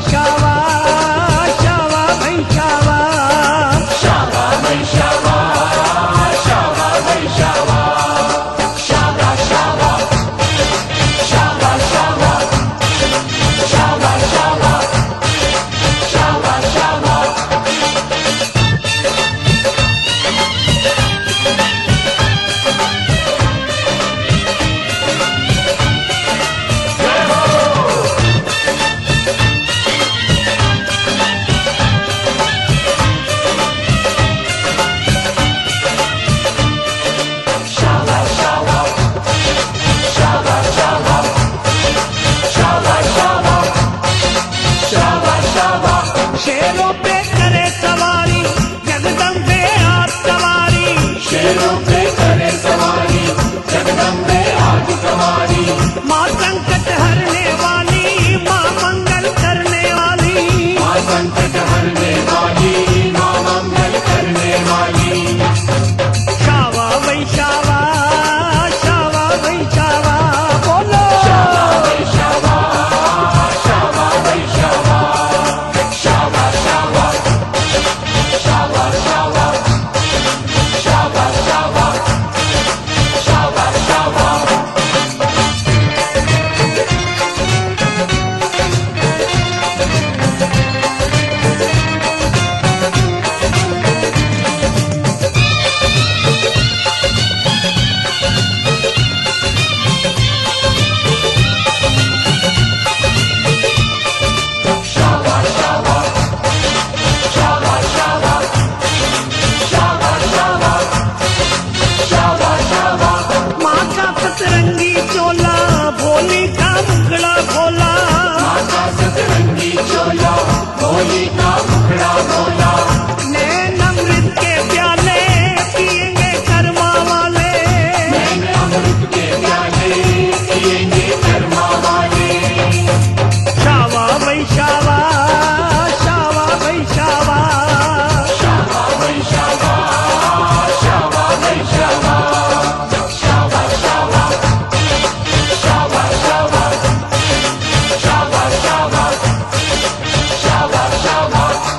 शावा शावा भाई शावा शावा भाई शावा शावा भाई शावा शावा शावा शावा शावा शावा शावा शावा शावा शेरों पे करे सवारी जगदम्बे आप सवारी शेरों पे करे सवारी जगदम्बे आज तुम्हारी माँ संकट हरने वाली माँ मंगल करने वाली माँ संकट हरने वाली माँ मंगल करने वाली शावा भाई शावा शावा भाई शावा बोलो शावा भाई शावा शावा भाई शावा शावा शावा शावा शावा शावा शावा शावा शावा शावा शावा शावा शावा शावा शावा शावा शावा माँ का सतरंगी चोला भोली का मुखड़ा खोला माता सतरंगी चोला भोली का मुखड़ा बोला नैन अमृत के प्याले पिएंगे कर्मा वाले मैंने अमृत के प्याले पिएंगे कर्मा वाले शावा भाई शावा शावा भाई शावा शावा भाई शावा शावा भाई शावा शावा शावा शावा शावा शावा शावा शावा शावा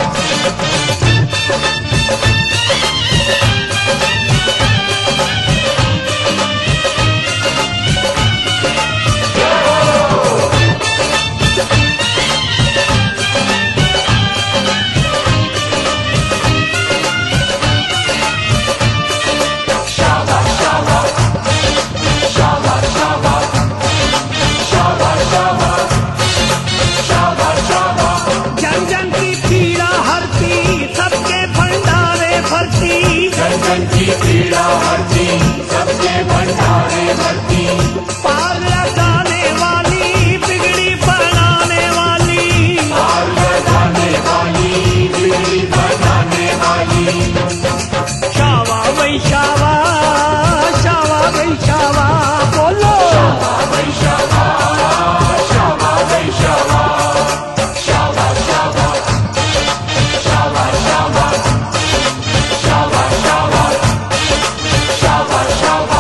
शावा शावा शावा शावा शावा शावा शावा शावा जन जन की पीड़ा हरती सबके भंडारे भरती जन जन की पीड़ा हरती सबके भंडारे भरती पार लगाने वाली बिगड़ी बनाने वाली पार लगाने वाली बिगड़ी बनाने वाली शावा भाई शावा शावा भाई शावा बोलो शावा भाई शावा शावा भाई शावा शावा शावा शावा शावा शावा शावा शावा शावा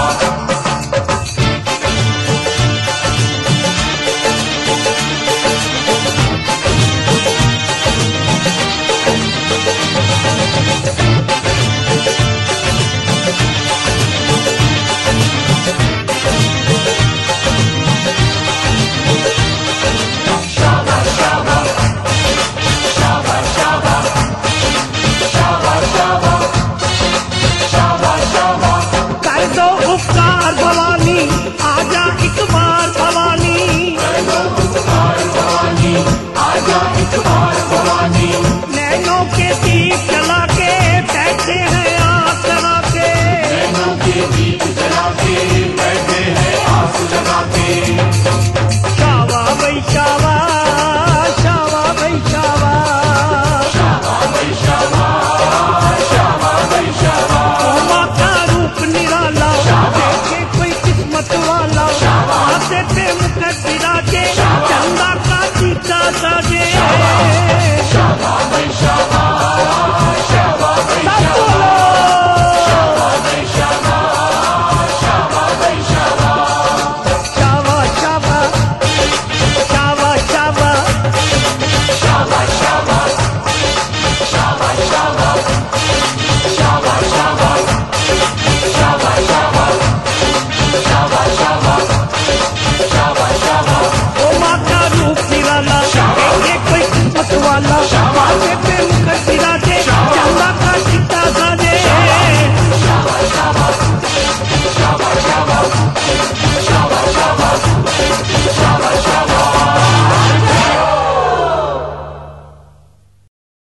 शावा शावा शावा शावा शावा शावा शावा शावा कर दो उपकार भवानी आजा एक बार भवानी कर दो उपकार भवानी आजा एक बार भवानी नैनों के दीप जला के बैठे हैं आस लगा के नैनों के दीप जला के बैठे हैं आस लगा के शावा भाई शावा शावा भाई शावा शावा भाई शावा शावा भाई शावा माँ का रूप निराला देखे कोई किस्मत वाला माथे पे मुकुट विराजे चंदा का टीका साजे वाला